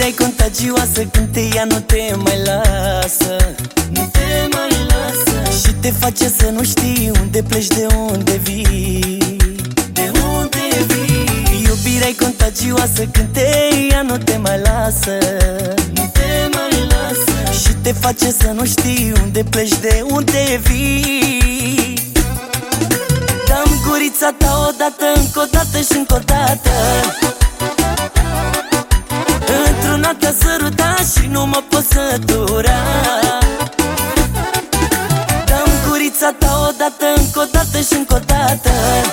Iubirea-i contagioasă, când te ia nu te mai lasă. Nu te mai lasă. Și te face să nu știi unde pleci, de unde vii. De unde vii. Iubirea-i contagioasă, când te ia nu te mai lasă. Nu te mai lasă. Și te face să nu știi unde pleci, de unde vii. Dă-mi gurița ta odată, încă o dată și încă o dată. Într-una te-a sărutat și nu mă pot sătura. Dă-mi gurița ta odată, încă o dată și încă o dată.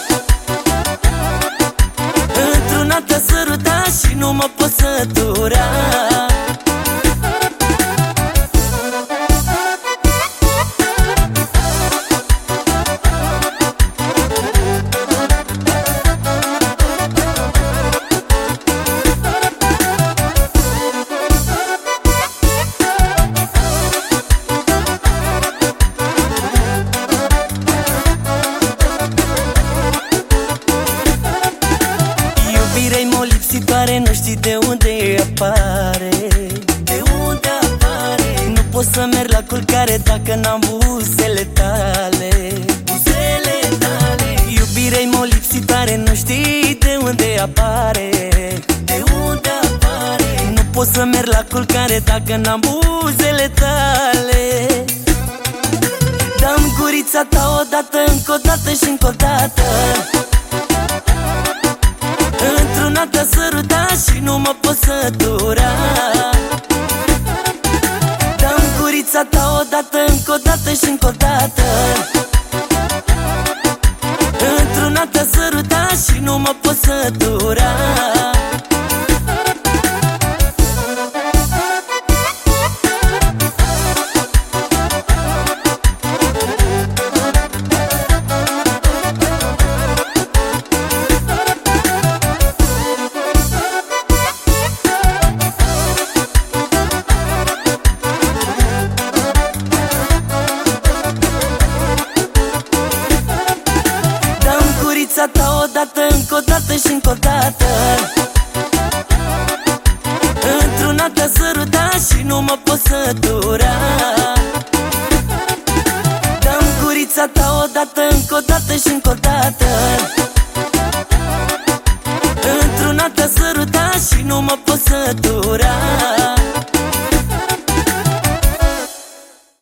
Într-una te-a sărutat și nu mă pot sătura. Iubirea-i molipsitoare, nu știi de unde apare. De unde apare. Nu pot să merg la culcare dacă n-am buzele tale. Buzele tale. Iubirea-i molipsitoare, nu știi de unde apare. De unde apare. Nu pot să merg la culcare dacă n-am buzele tale. Dă-mi gurița ta odată, încă o dată și încă o dată. Într-una te-a sărutat și nu mă pot sătura. Dă-mi gurița ta odată, încă o dată și încă o dată. Într-una te-a sărutat și nu mă pot sătura. Gurița ta odată, încă o dată și încă o dată. Într-una te-a sărutat și nu mă pot sătura. Dă-mi gurița ta odată, încă o dată și încă o dată. Într-una te-a sărutat și nu mă pot sătura.